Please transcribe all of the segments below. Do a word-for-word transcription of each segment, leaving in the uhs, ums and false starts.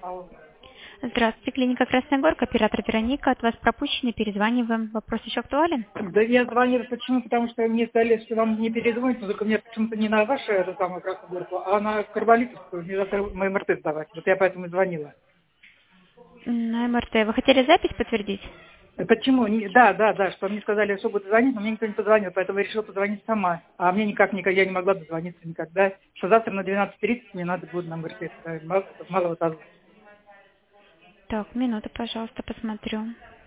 Алло. Здравствуйте, клиника Красная Горка, оператор Вероника. От вас пропущены, перезваниваем. Вопрос еще актуален? Да я звонила, почему? Потому что мне сказали, что вам не перезвонить, но только мне почему-то не на вашу эту самую Красную Горку, а на Карболитовскую, мне завтра мой эм эр тэ сдавать. Вот я поэтому и звонила. На эм эр тэ. Вы хотели запись подтвердить? Э, Почему? Не- Да, да, да, что мне сказали, что будут звонить, но мне никто не позвонил, поэтому я решила позвонить сама. А мне никак, никак, я не могла дозвониться никогда. Что завтра на двенадцать тридцать мне надо будет на эм эр тэ ставить, мало- малого таза. Так, минуту, пожалуйста, посмотрю.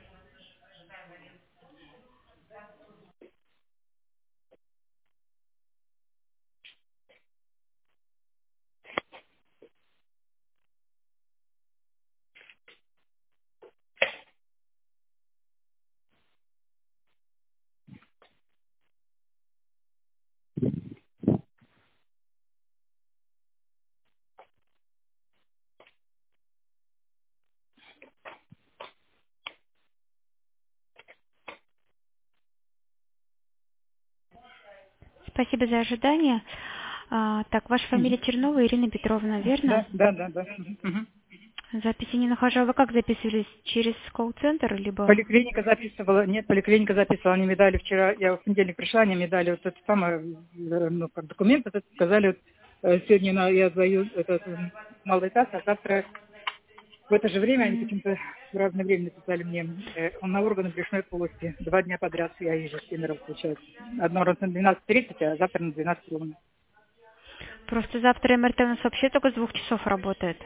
Спасибо за ожидание. А, так, ваша фамилия Мгм. Чернова Ирина Петровна, верно? Да, да, да, да. Мгм. Мгм. Записи не нахожу. А вы как записывались? Через колл-центр, либо... Поликлиника записывала, нет, поликлиника записывала, они мне дали вчера, я в понедельник пришла, они мне дали вот это самое, э, ну, как документ, этот, сказали, вот, э, сегодня на- я сдаю этот м, малый этаж, а завтра в это же время, они М, почему-то в разное время написали мне, э, он на органы брюшной полости, два дня подряд я езжу с Кемерово, получается. Одно раз на двенадцать тридцать, а завтра на двенадцать ровно. Просто завтра эм эр тэ у нас вообще только с двух часов работает.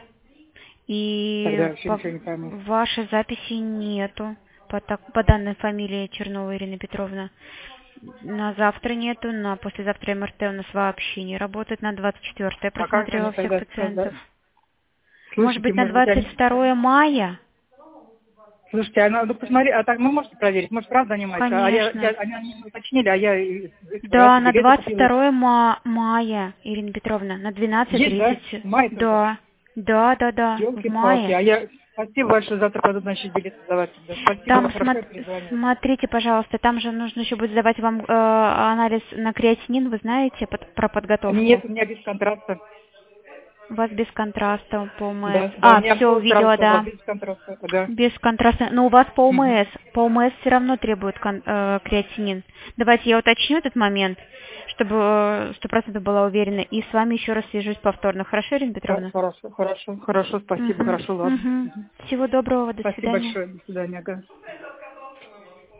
И Тогда вообще по ничего не пойму. вашей записи нету. По, так- по данной фамилии Чернова Ирина Петровна. На завтра нету, на послезавтра эм эр тэ у нас вообще не работает. На двадцать четвёртое я А как же просмотрела они всех тогда пациентов. сказали? Может Слушайте, быть, на может быть, двадцать они... второе мая? Слушайте, а ну посмотри, а так, ну можете проверить, может правда они маются, а я, я, Конечно. они, они уточнили, а я и- и- Да, ради на билета двадцать купила. второе ма- мая, Ирина Петровна, на двенадцать Есть, да? тридцать. Май только. Да, да, да, да, в Елки-палки, мае. а я... Спасибо большое, завтра пойду, значит, билет сдавать. Да, спасибо, Там, хорошо, я смо- перезвоню. смотрите, пожалуйста, там же нужно еще будет сдавать вам э, анализ на креатинин, вы знаете под- про подготовку? Нет, у меня без контраста. У вас без контраста по ОМС. Да, да, у А, меня все, все сразу увидела, сказал, да. без контраста. Да. Без контраста. Но у вас по Мгм. ОМС. По ОМС все равно требует кон- э, креатинин. Давайте я уточню этот момент, чтобы сто процентов была уверена. И с вами еще раз свяжусь повторно. Хорошо, Ирина Хо- Петровна? Хорошо, хорошо, хорошо, спасибо, Угу, хорошо, ладно. угу. Мгм. Всего доброго, до Спасибо свидания. большое, до свидания. Ага.